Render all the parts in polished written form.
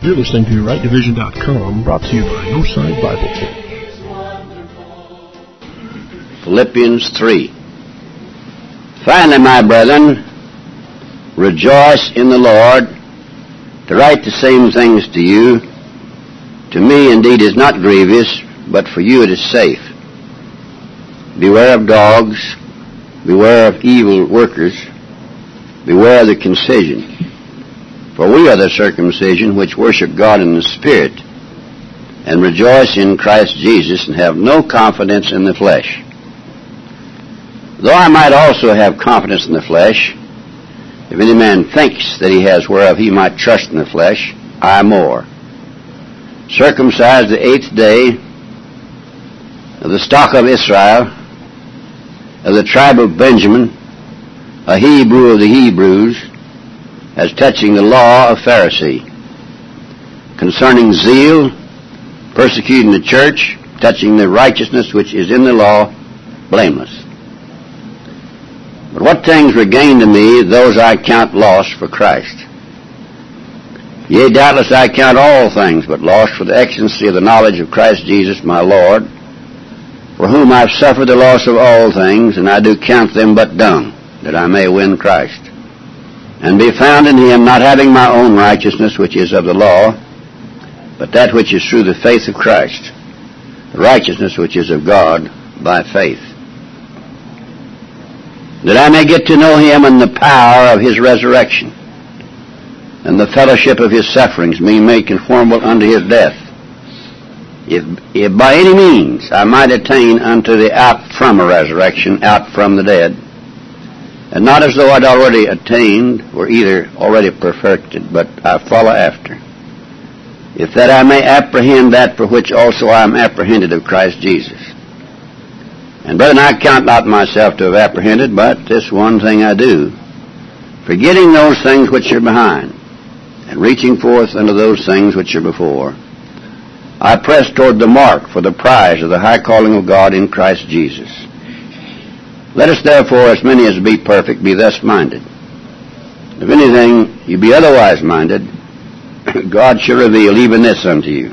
You're listening to RightDivision.com, brought to you by No Side Bible. Philippians 3. Finally, my brethren, rejoice in the Lord. To write the same things to you, to me indeed is not grievous, but for you it is safe. Beware of dogs, beware of evil workers, beware of the concision. For we are the circumcision which worship God in the Spirit, and rejoice in Christ Jesus, and have no confidence in the flesh. Though I might also have confidence in the flesh, if any man thinks that he has whereof he might trust in the flesh, I more. Circumcised the 8th day, of the stock of Israel, of the tribe of Benjamin, a Hebrew of the Hebrews, as touching the law of Pharisee, concerning zeal, persecuting the church, touching the righteousness which is in the law, blameless. But what things were gained to me, those I count loss for Christ. Yea, doubtless I count all things but loss for the excellency of the knowledge of Christ Jesus my Lord, for whom I have suffered the loss of all things, and I do count them but dung, that I may win Christ, and be found in him, not having my own righteousness which is of the law, but that which is through the faith of Christ, the righteousness which is of God by faith, that I may get to know him and the power of his resurrection, and the fellowship of his sufferings, being made conformable unto his death, if by any means I might attain unto the out from a resurrection, out from the dead, and not as though I'd already attained, or either already perfected, but I follow after, if that I may apprehend that for which also I am apprehended of Christ Jesus. And brethren, I count not myself to have apprehended, but this one thing I do, forgetting those things which are behind, and reaching forth unto those things which are before, I press toward the mark for the prize of the high calling of God in Christ Jesus. Let us therefore, as many as be perfect, be thus minded. If anything you be otherwise minded, God shall reveal even this unto you.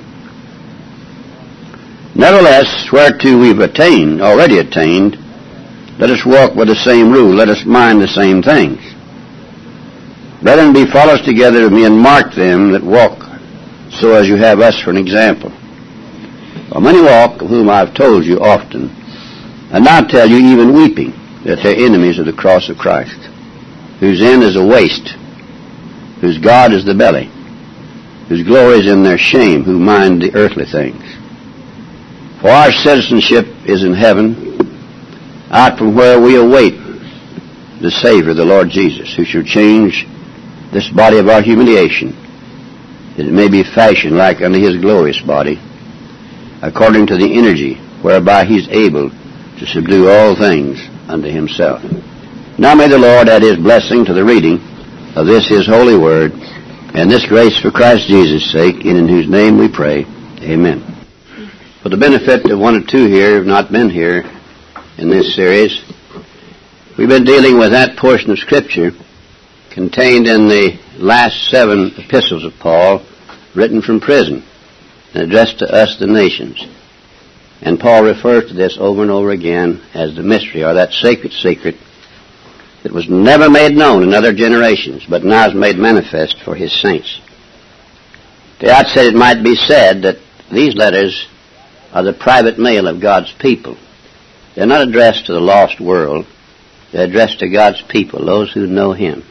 Nevertheless, whereto we've already attained, let us walk by the same rule, let us mind the same things. Brethren, be followers together of me, and mark them that walk so as you have us for an example. For many walk, of whom I have told you often, and now tell you even weeping, that they're enemies of the cross of Christ, whose end is a waste, whose God is the belly, whose glory is in their shame, who mind the earthly things. For our citizenship is in heaven, out from where we await the Savior, the Lord Jesus, who shall change this body of our humiliation, that it may be fashioned like unto his glorious body, according to the energy whereby he's able to subdue all things unto himself. Now may the Lord add his blessing to the reading of this his holy word, and this grace for Christ Jesus' sake, in whose name we pray. Amen. For the benefit of one or two here who have not been here in this series, we've been dealing with that portion of Scripture contained in the last 7 epistles of Paul, written from prison and addressed to us, the nations. And Paul refers to this over and over again as the mystery, or that sacred secret that was never made known in other generations, but now is made manifest for his saints. At the outset, it might be said that these letters are the private mail of God's people. They're not addressed to the lost world. They're addressed to God's people, those who know him.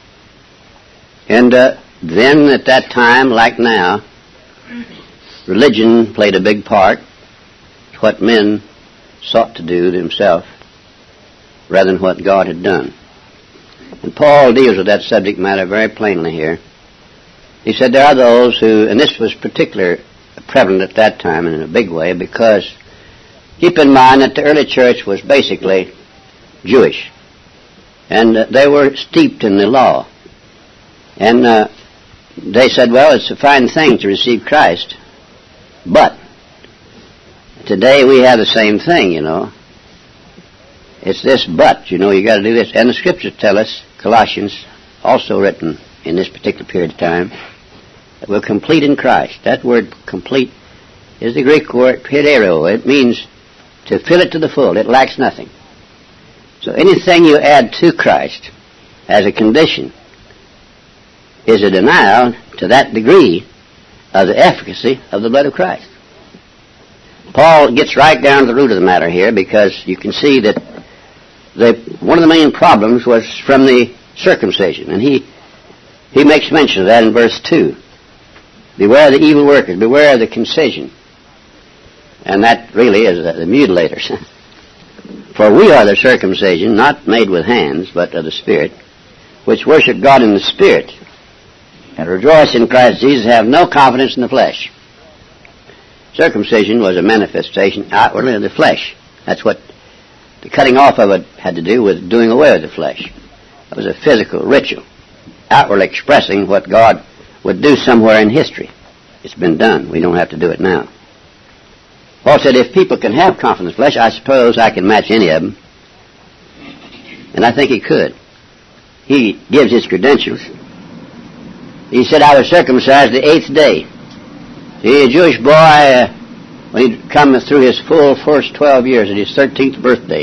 And then, at that time, like now, religion played a big part. It's what men sought to do themselves rather than what God had done. And Paul deals with that subject matter very plainly here. He said there are those who, and this was particularly prevalent at that time and in a big way, because keep in mind that the early church was basically Jewish, and they were steeped in the law. And they said, well, it's a fine thing to receive Christ, but today we have the same thing, you know. It's this but, you know, you got to do this. And the Scriptures tell us, Colossians, also written in this particular period of time, We're complete in Christ. That word complete is the Greek word pleroo. It means to fill it to the full. It lacks nothing. So anything you add to Christ as a condition is a denial to that degree of the efficacy of the blood of Christ. Paul gets right down to the root of the matter here, because you can see that one of the main problems was from the circumcision, and he makes mention of that in verse 2. Beware of the evil workers, beware of the concision. And that really is the mutilators. For we are the circumcision, not made with hands, but of the Spirit, which worship God in the Spirit, and rejoice in Christ Jesus, have no confidence in the flesh. Circumcision was a manifestation outwardly of the flesh. That's what the cutting off of it had to do with, doing away with the flesh. It was a physical ritual, outwardly expressing what God would do somewhere in history. It's been done. We don't have to do it now. Paul said, if people can have confidence in the flesh, I suppose I can match any of them. And I think he could. He gives his credentials. He said, I was circumcised the 8th day. See, a Jewish boy, when he'd come through his full first 12 years, at his 13th birthday,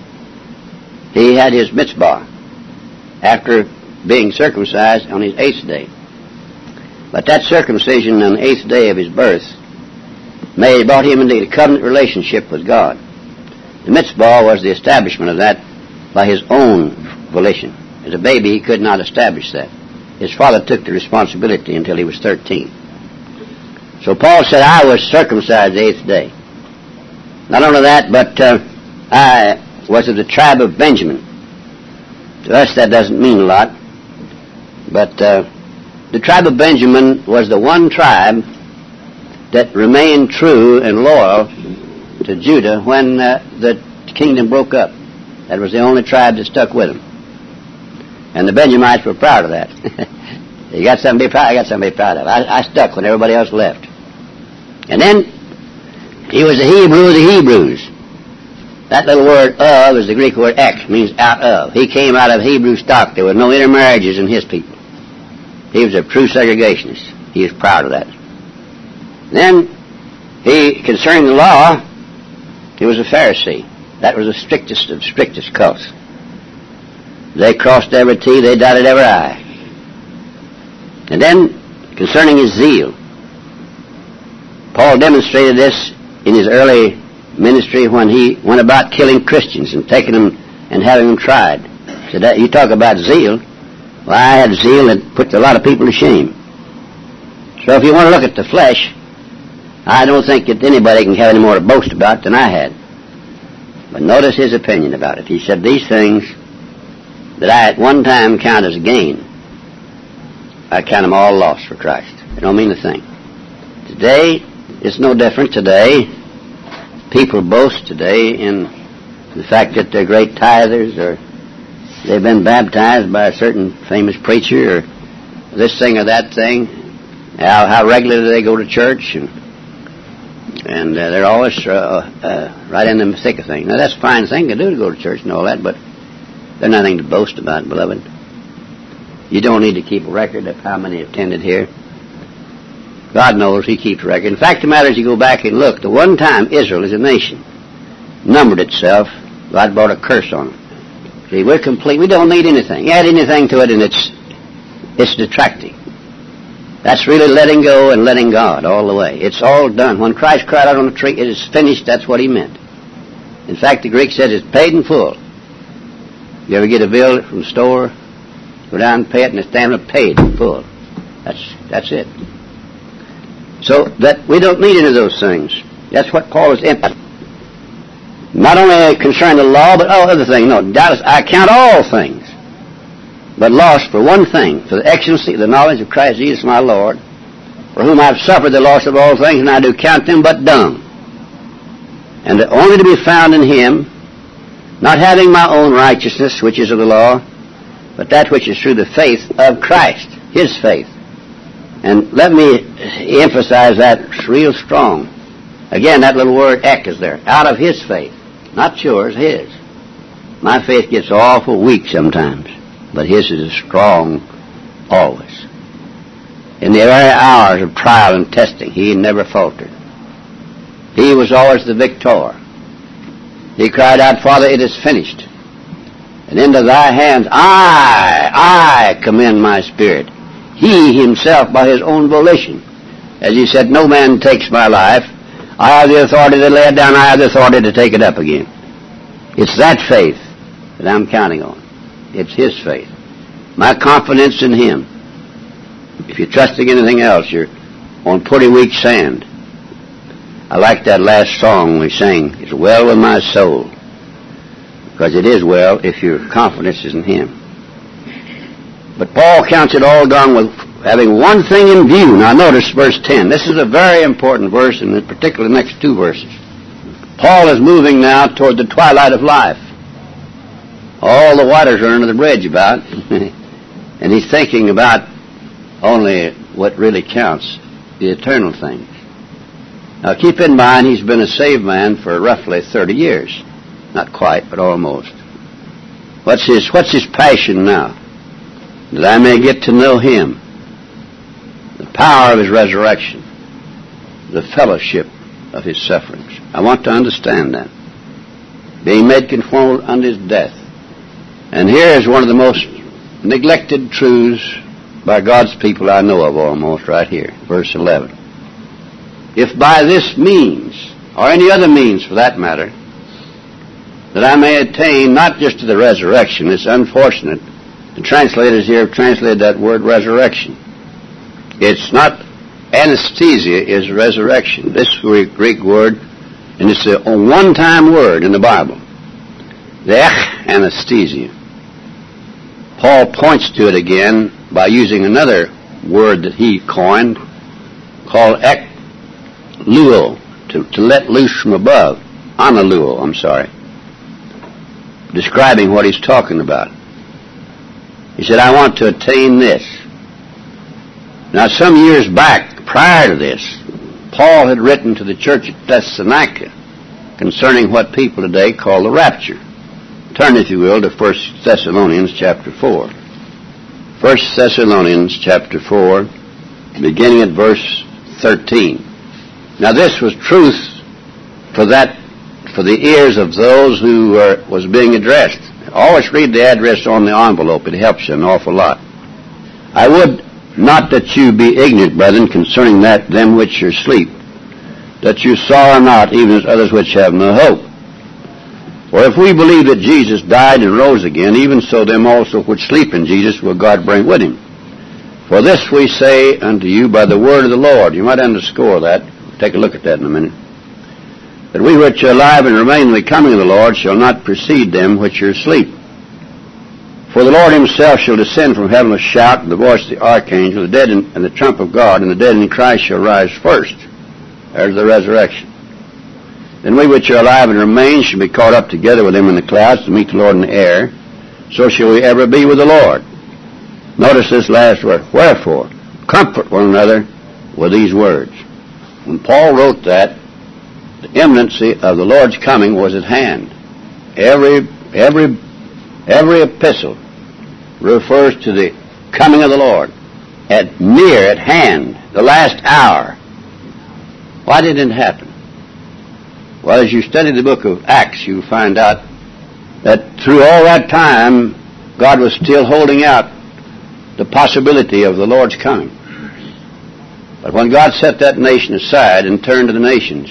he had his mitzvah after being circumcised on his 8th day. But that circumcision on the 8th day of his birth brought him into a covenant relationship with God. The mitzvah was the establishment of that by his own volition. As a baby, he could not establish that. His father took the responsibility until he was 13. So Paul said, I was circumcised the 8th day. Not only that, but I was of the tribe of Benjamin. To us that doesn't mean a lot. But the tribe of Benjamin was the one tribe that remained true and loyal to Judah when the kingdom broke up. That was the only tribe that stuck with him. And the Benjamites were proud of that. You got something to be proud of? I got something to be proud of. I stuck when everybody else left. And then he was a Hebrew of the Hebrews. That little word of is the Greek word ek, means out of. He came out of Hebrew stock. There were no intermarriages in his people. He was a true segregationist. He was proud of that. Then, concerning the law, he was a Pharisee. That was the strictest of strictest cults. They crossed every T, they dotted every I. And then, concerning his zeal, Paul demonstrated this in his early ministry when he went about killing Christians and taking them and having them tried. So that you talk about zeal. Well, I had zeal that put a lot of people to shame. So if you want to look at the flesh, I don't think that anybody can have any more to boast about than I had. But notice his opinion about it. He said, these things that I at one time count as gain, I count them all lost for Christ. They don't mean a thing. Today, it's no different. Today, people boast today in the fact that they're great tithers, or they've been baptized by a certain famous preacher, or this thing or that thing. How regularly they go to church, and they're always right in the thick of things. Now, that's a fine thing to do, to go to church and all that, but there's nothing to boast about, beloved. You don't need to keep a record of how many attended here. God knows He keeps record. In fact, the matter is, you go back and look, the one time Israel as a nation numbered itself, God brought a curse on them. See, we're complete. We don't need anything. You add anything to it, and it's detracting. That's really letting go and letting God all the way. It's all done. When Christ cried out on the tree, it is finished, that's what He meant. In fact, the Greek says it's paid in full. You ever get a bill from the store, go down and pay it, and it's damn paid in full. That's it. So that we don't need any of those things. That's what Paul is emphasis. Not only concerning the law, but all other things. No, doubtless I count all things but lost for one thing, for the excellency of the knowledge of Christ Jesus my Lord, for whom I have suffered the loss of all things, and I do count them but dung, and only to be found in Him, not having my own righteousness, which is of the law, but that which is through the faith of Christ, His faith. And let me emphasize that real strong. Again, that little word ek is there. Out of His faith. Not yours, His. My faith gets awful weak sometimes, but His is strong always. In the very hours of trial and testing, he never faltered. He was always the victor. He cried out, Father, it is finished. And into thy hands I commend my spirit. He himself by his own volition. As he said, no man takes my life. I have the authority to lay it down. I have the authority to take it up again. It's that faith that I'm counting on. It's his faith. My confidence in him. If you're trusting anything else, you're on pretty weak sand. I like that last song we sang, It's Well With My Soul. Because it is well if your confidence is in him. But Paul counts it all done with having one thing in view. Now notice verse 10. This is a very important verse, and in particular the next two verses. Paul is moving now toward the twilight of life. All the waters are under the bridge about. And he's thinking about only what really counts, the eternal things. Now keep in mind he's been a saved man for roughly 30 years. Not quite, but almost. What's his passion now? That I may get to know him. The power of his resurrection. The fellowship of his sufferings. I want to understand that. Being made conformable unto his death. And here is one of the most neglected truths by God's people I know of almost right here. Verse 11. If by this means, or any other means for that matter, that I may attain not just to the resurrection. It's unfortunate. The translators here have translated that word resurrection. It's not anesthesia, is resurrection. This Greek word, and it's a one-time word in the Bible. The anesthesia. Paul points to it again by using another word that he coined called ekluo, to let loose from above. Analuo, I'm sorry. Describing what he's talking about. He said, I want to attain this. Now, some years back, prior to this, Paul had written to the church at Thessalonica concerning what people today call the rapture. Turn, if you will, to 1 Thessalonians chapter 4. 1 Thessalonians chapter 4, beginning at verse 13. Now, this was truth for the ears of those who was being addressed. Always read the address on the envelope. It helps you an awful lot. I would not that you be ignorant, brethren, concerning them which are asleep, that you sorrow not, even as others which have no hope. For if we believe that Jesus died and rose again, even so them also which sleep in Jesus will God bring with him. For this we say unto you by the word of the Lord. You might underscore that. Take a look at that in a minute. That we which are alive and remain in the coming of the Lord shall not precede them which are asleep. For the Lord himself shall descend from heaven with a shout, and the voice of the archangel, the dead and the trump of God, and the dead in Christ shall rise first. There's the resurrection. Then we which are alive and remain shall be caught up together with them in the clouds to meet the Lord in the air. So shall we ever be with the Lord. Notice this last word. Wherefore, comfort one another with these words. When Paul wrote that, the imminency of the Lord's coming was at hand. Every epistle refers to the coming of the Lord near at hand, the last hour. Why didn't it happen? Well, as you study the book of Acts, you find out that through all that time, God was still holding out the possibility of the Lord's coming. But when God set that nation aside and turned to the nations,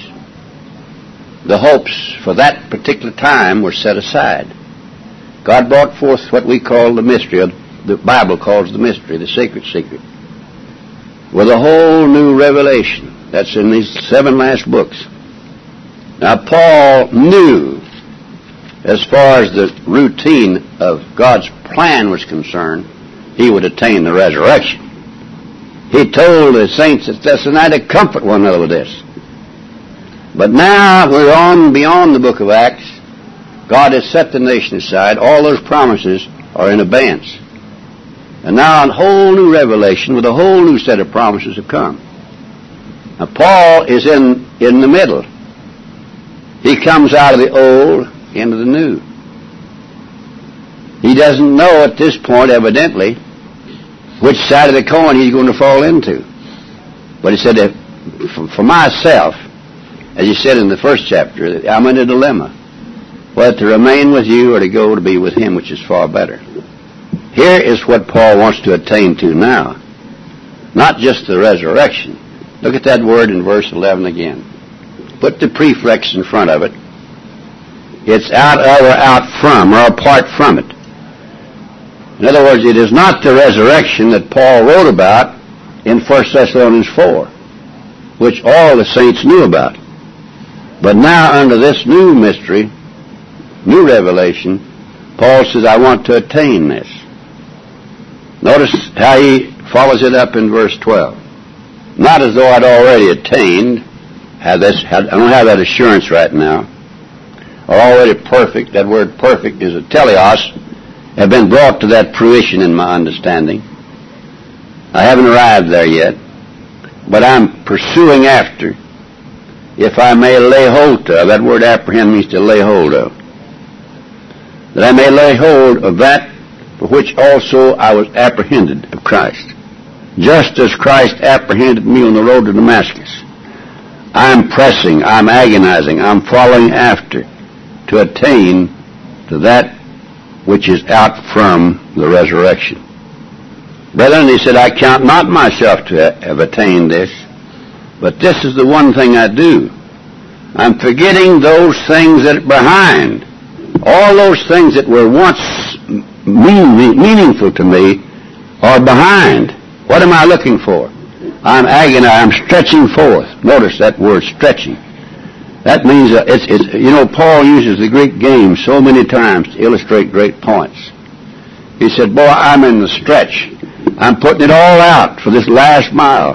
the hopes for that particular time were set aside. God brought forth what we call the mystery, the Bible calls the mystery, the sacred secret, with a whole new revelation. That's in these 7 last books. Now, Paul knew, as far as the routine of God's plan was concerned, he would attain the resurrection. He told the saints at Thessalonica to comfort one another with this. But now we're on beyond the book of Acts. God has set the nation aside. All those promises are in abeyance. And now a whole new revelation with a whole new set of promises have come. Now Paul is in the middle. He comes out of the old into the new. He doesn't know at this point, evidently, which side of the coin he's going to fall into. But he said that for myself, as he said in the first chapter, I'm in a dilemma. Whether to remain with you or to go to be with him, which is far better. Here is what Paul wants to attain to now. Not just the resurrection. Look at that word in verse 11 again. Put the prefix in front of it. It's out of or out from or apart from it. In other words, it is not the resurrection that Paul wrote about in 1 Thessalonians 4, which all the saints knew about. But now under this new mystery, new revelation, Paul says, I want to attain this. Notice how he follows it up in verse 12. Not as though I'd already attained. I don't have that assurance right now. Or already perfect. That word perfect is a teleos. Have been brought to that fruition in my understanding. I haven't arrived there yet. But I'm pursuing after. If I may lay hold of. That word apprehend means to lay hold of. That I may lay hold of that for which also I was apprehended of Christ. Just as Christ apprehended me on the road to Damascus. I'm pressing, I'm agonizing, I'm following after to attain to that which is out from the resurrection. Brethren, he said, I count not myself to have attained this, but this is the one thing I do. I'm forgetting those things that are behind. All those things that were once meaningful to me are behind. What am I looking for? I'm agonized. I'm stretching forth. Notice that word, stretching. That means, Paul uses the Greek game so many times to illustrate great points. He said, boy, I'm in the stretch. I'm putting it all out for this last mile.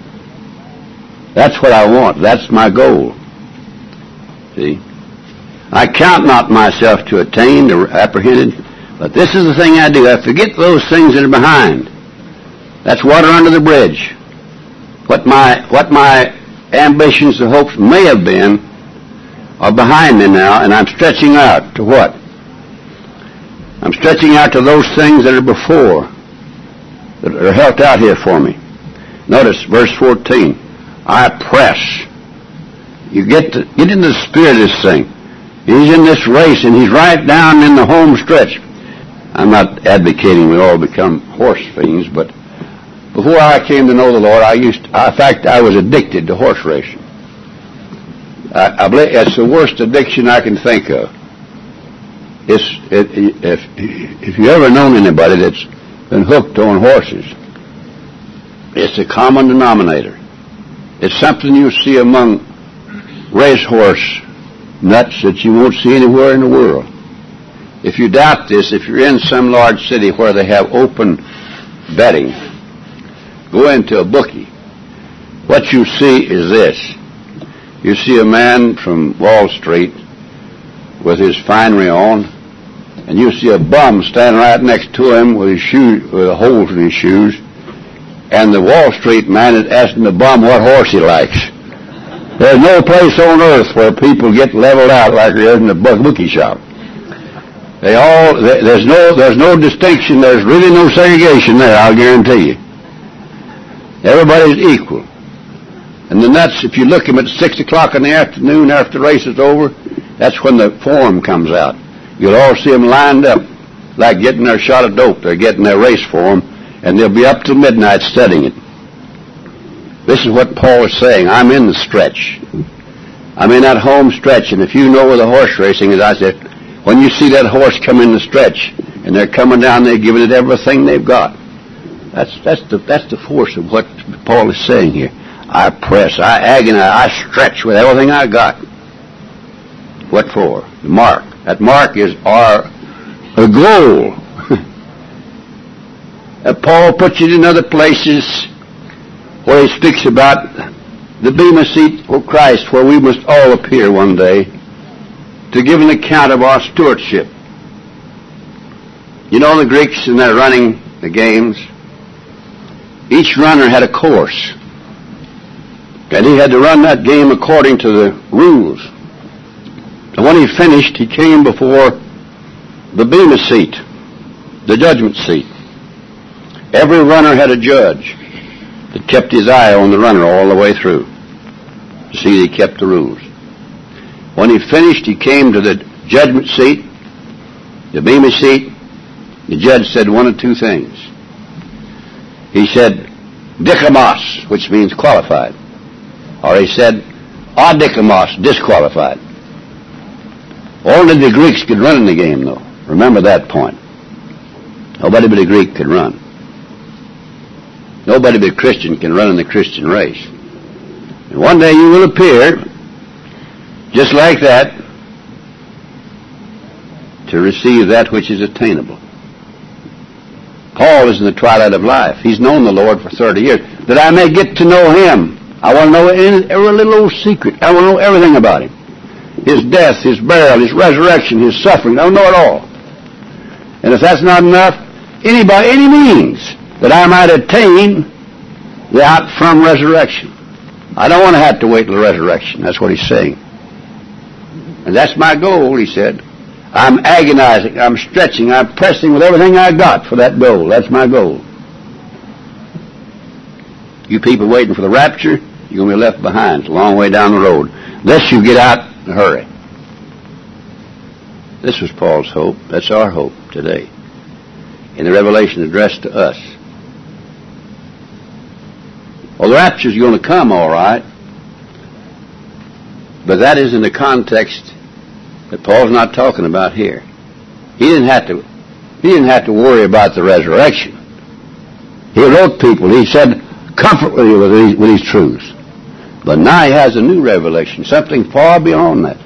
That's what I want. That's my goal. See? I count not myself to attain or apprehended, but this is the thing I do. I forget those things that are behind. That's water under the bridge. What my ambitions and hopes may have been are behind me now, and I'm stretching out to what? I'm stretching out to those things that are before, that are held out here for me. Notice verse 14. I press. You get into the spirit of this thing. He's in this race, and he's right down in the home stretch. I'm not advocating we all become horse fiends, but before I came to know the Lord, I was addicted to horse racing. I believe it's the worst addiction I can think of. If you ever known anybody that's been hooked on horses, it's a common denominator. It's something you see among racehorse nuts that you won't see anywhere in the world. If you doubt this, if you're in some large city where they have open betting, go into a bookie. What you see is this. You see a man from Wall Street with his finery on, and you see a bum standing right next to him with his shoes, with holes in his shoes, and the Wall Street man is asking the bum what horse he likes. There's no place on earth where people get leveled out like there is in the bookie shop. There's no distinction. There's really no segregation there, I'll guarantee you. Everybody's equal. And the nuts, if you look at them at 6 o'clock in the afternoon after the race is over, that's when the form comes out. You'll all see them lined up like getting their shot of dope. They're getting their race form, and they'll be up till midnight studying it. This is what Paul is saying. I'm in the stretch. I'm in that home stretch, and if you know where the horse racing is, I said, when you see that horse come in the stretch, and they're coming down there giving it everything they've got, that's the force of what Paul is saying here. I press, I agonize, I stretch with everything I got. What for? The mark. That mark is our goal. Paul puts it in other places where he speaks about the bema seat of Christ, where we must all appear one day to give an account of our stewardship. You know the Greeks in their running the games, each runner had a course. And he had to run that game according to the rules. And when he finished, he came before the bema seat, the judgment seat. Every runner had a judge that kept his eye on the runner all the way through to see that he kept the rules. When he finished, he came to the judgment seat, the Bema seat. The judge said one of two things. He said, dikamos, which means qualified. Or he said, adikamos, disqualified. Only the Greeks could run in the game, though. Remember that point. Nobody but a Greek could run. Nobody but a Christian can run in the Christian race. And one day you will appear, just like that, to receive that which is attainable. Paul is in the twilight of life. He's known the Lord for 30 years. That I may get to know Him. I want to know every little old secret. I want to know everything about Him. His death, His burial, His resurrection, His suffering. I want to know it all. And if that's not enough, by any means, that I might attain the out from resurrection. I don't want to have to wait till the resurrection. That's what he's saying. And that's my goal, he said. I'm agonizing, I'm stretching, I'm pressing with everything I got for that goal. That's my goal. You people waiting for the rapture, you're going to be left behind. It's a long way down the road. Unless you get out in a hurry. This was Paul's hope. That's our hope today. In the revelation addressed to us. Well, the rapture's going to come, all right. But that is in the context that Paul's not talking about here. He didn't have to worry about the resurrection. He wrote people. He said, comfort with you with these truths. But now he has a new revelation, something far beyond that.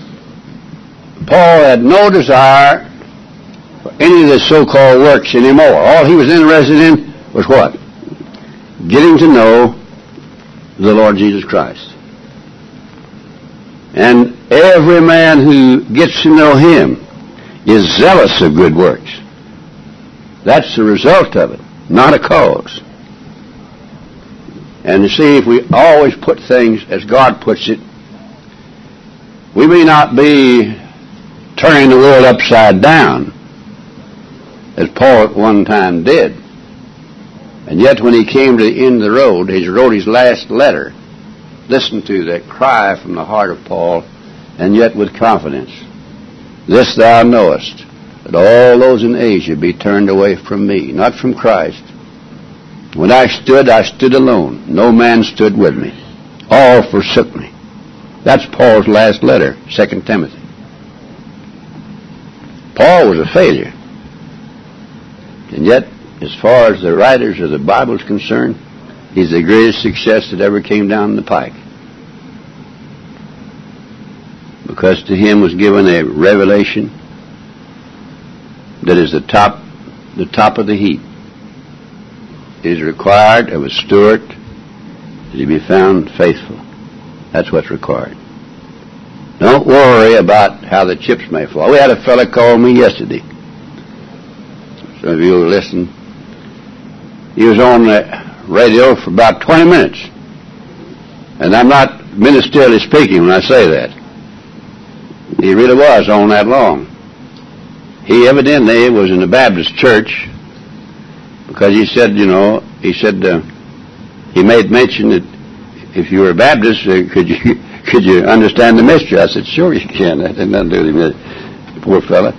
Paul had no desire for any of the so-called works anymore. All he was interested in was what? Getting to know the Lord Jesus Christ. And every man who gets to know Him is zealous of good works. That's the result of it, not a cause. And you see, if we always put things as God puts it, we may not be turning the world upside down, as Paul at one time did. And yet when he came to the end of the road, he wrote his last letter. Listen to that cry from the heart of Paul, and yet with confidence. This thou knowest, that all those in Asia be turned away from me, not from Christ. When I stood alone. No man stood with me. All forsook me. That's Paul's last letter, 2 Timothy. Paul was a failure. And yet, as far as the writers of the Bible is concerned, he's the greatest success that ever came down the pike. Because to him was given a revelation that is the top of the heap. It is required of a steward that he be found faithful. That's what's required. Don't worry about how the chips may fall. We had a fellow call me yesterday. Some of you will listen. He was on the radio for about 20 minutes. And I'm not ministerially speaking when I say that. He really was on that long. He evidently was in a Baptist church because he said, he made mention that if you were a Baptist, could you understand the mystery? I said, sure you can. That had nothing to do with him. Poor fella.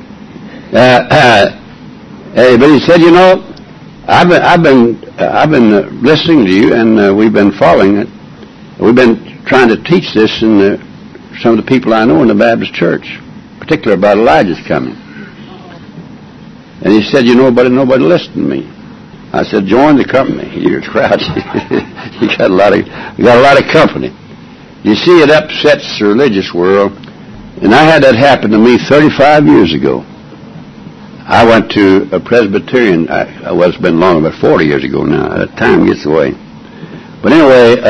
But he said, I've been listening to you, and we've been following it. We've been trying to teach this in some of the people I know in the Baptist church, particularly about Elijah's coming. And he said, nobody listened to me. I said, join the company. You're crowded. You got a lot of company. You see, it upsets the religious world. And I had that happen to me 35 years ago. I went to a Presbyterian. It's been long, about 40 years ago now. Time gets away. But anyway,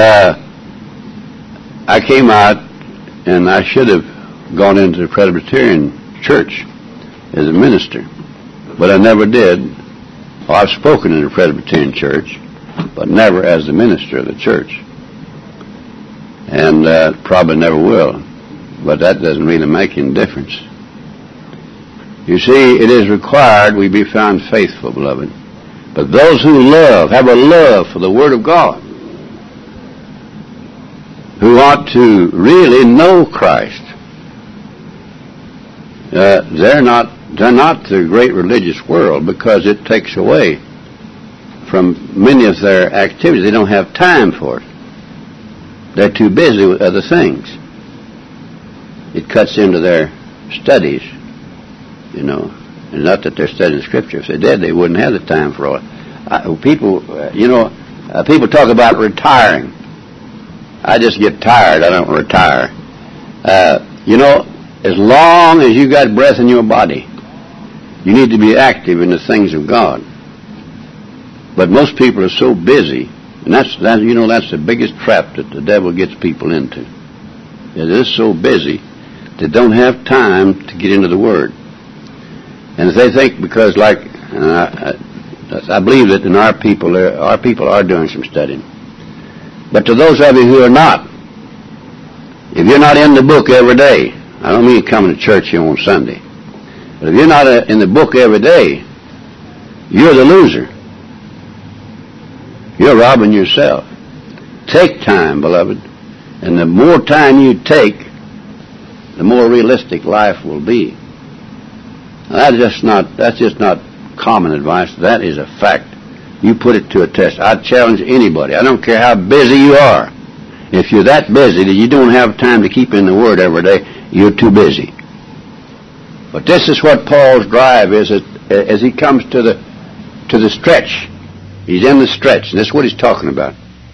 I came out, and I should have gone into the Presbyterian church as a minister. But I never did. Well, I've spoken in the Presbyterian church, but never as the minister of the church. And probably never will. But that doesn't really make any difference. You see, it is required we be found faithful, beloved. But those who have a love for the Word of God, who ought to really know Christ, they're not the great religious world, because it takes away from many of their activities. They don't have time for it. They're too busy with other things. It cuts into their studies, you know. And not that they're studying Scripture. If they did, they wouldn't have the time for all it. People talk about retiring. I just get tired. I don't retire. As long as you got breath in your body, you need to be active in the things of God. But most people are so busy, and that's the biggest trap that the devil gets people into. They're so busy they don't have time to get into the Word. And if they think, because I believe that in our people are doing some studying. But to those of you who are not, if you're not in the book every day, I don't mean coming to church here on Sunday, but if you're not in the book every day, you're the loser. You're robbing yourself. Take time, beloved, and the more time you take, the more realistic life will be. That's just not common advice. That is a fact. You put it to a test. I challenge anybody. I don't care how busy you are. If you're that busy that you don't have time to keep in the Word every day, you're too busy. But this is what Paul's drive is as he comes to the stretch. He's in the stretch. This is what he's talking about.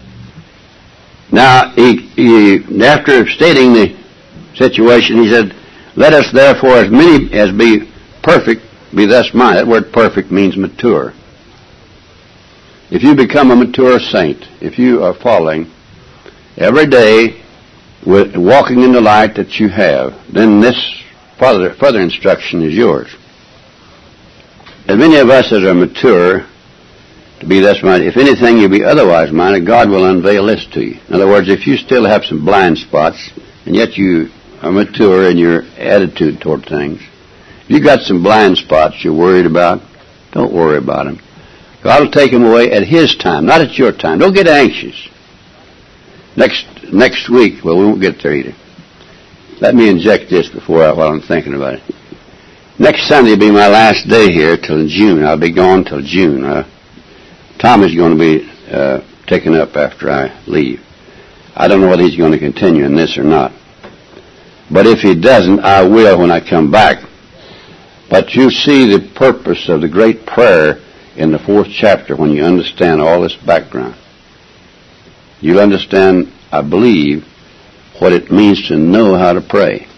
Now, he after stating the situation, he said, "Let us therefore, as many as be perfect, be thus minded." That word perfect means mature. If you become a mature saint, if you are following every day, walking in the light that you have, then this further instruction is yours. As many of us as are mature, to be thus minded, if anything you be otherwise minded, God will unveil this to you. In other words, if you still have some blind spots, and yet you are mature in your attitude toward things, if you got some blind spots you're worried about, don't worry about them. God will take them away at His time, not at your time. Don't get anxious. Next week, well, we won't get there either. Let me inject this while I'm thinking about it. Next Sunday will be my last day here till June. I'll be gone till June. Tommy's going to be taken up after I leave. I don't know whether he's going to continue in this or not. But if he doesn't, I will when I come back. But you see the purpose of the great prayer in the 4th chapter when you understand all this background. You'll understand, I believe, what it means to know how to pray.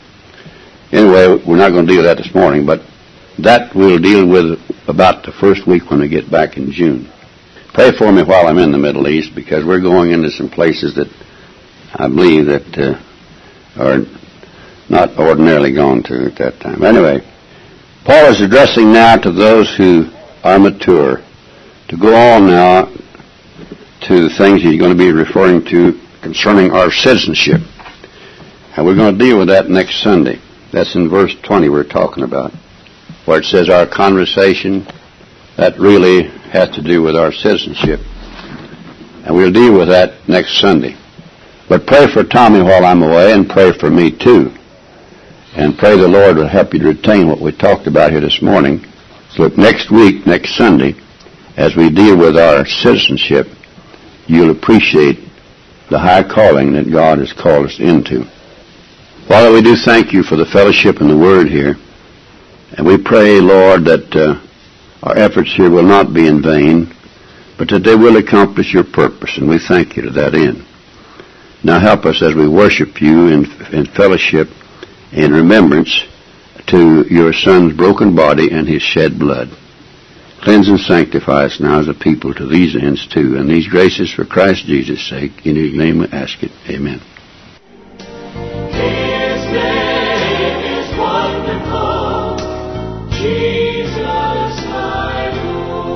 Anyway, we're not going to deal with that this morning, but that we'll deal with about the first week when we get back in June. Pray for me while I'm in the Middle East, because we're going into some places that I believe that are not ordinarily gone to at that time. Anyway, Paul is addressing now to those who are mature, to go on now to the things he's going to be referring to concerning our citizenship. And we're going to deal with that next Sunday. That's in verse 20 we're talking about, where it says our conversation. That really has to do with our citizenship. And we'll deal with that next Sunday. But pray for Tommy while I'm away, and pray for me too. And pray the Lord will help you to retain what we talked about here this morning. So next week, next Sunday, as we deal with our citizenship, you'll appreciate the high calling that God has called us into. Father, we do thank you for the fellowship and the Word here. And we pray, Lord, that our efforts here will not be in vain, but that they will accomplish your purpose. And we thank you to that end. Now help us as we worship you in fellowship, in remembrance to your Son's broken body and his shed blood. Cleanse and sanctify us now as a people to these ends too. And these graces for Christ Jesus' sake. In his name we ask it. Amen. His name is wonderful, Jesus my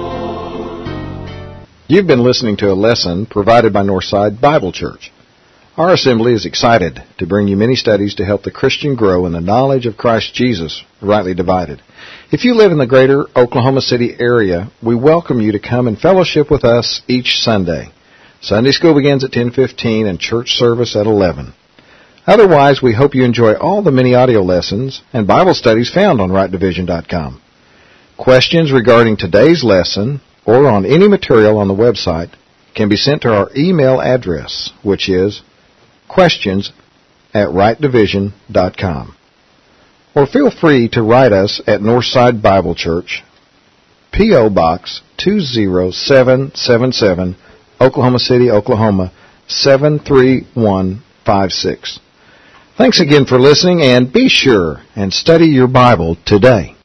Lord. You've been listening to a lesson provided by Northside Bible Church. Our assembly is excited to bring you many studies to help the Christian grow in the knowledge of Christ Jesus, rightly divided. If you live in the greater Oklahoma City area, we welcome you to come and fellowship with us each Sunday. Sunday school begins at 10:15 and church service at 11. Otherwise, we hope you enjoy all the many audio lessons and Bible studies found on rightdivision.com. Questions regarding today's lesson or on any material on the website can be sent to our email address, which is questions@rightdivision.com. Or feel free to write us at Northside Bible Church, P.O. Box 20777, Oklahoma City, Oklahoma 73156. Thanks again for listening, and be sure and study your Bible today.